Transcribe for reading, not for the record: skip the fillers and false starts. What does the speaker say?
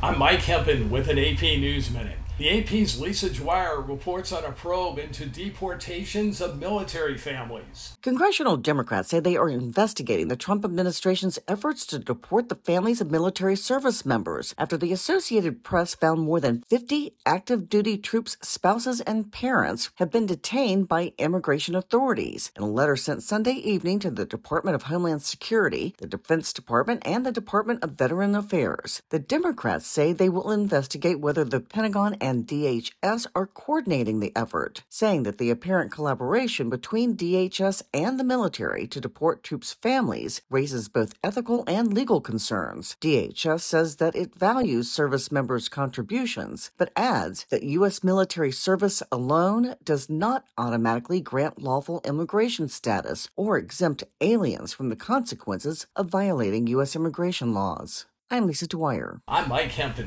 I'm Mike Hempen with an AP News Minute. The AP's Lisa Dwyer reports on a probe into deportations of military families. Congressional Democrats say they are investigating the Trump administration's efforts to deport the families of military service members after the Associated Press found more than 50 active duty troops' spouses and parents have been detained by immigration authorities. In a letter sent Sunday evening to the Department of Homeland Security, the Defense Department, and the Department of Veteran Affairs, the Democrats say they will investigate whether the Pentagon and DHS are coordinating the effort, saying that the apparent collaboration between DHS and the military to deport troops' families raises both ethical and legal concerns. DHS says that it values service members' contributions, but adds that U.S. military service alone does not automatically grant lawful immigration status or exempt aliens from the consequences of violating U.S. immigration laws. I'm Lisa Dwyer. I'm Mike Hempen.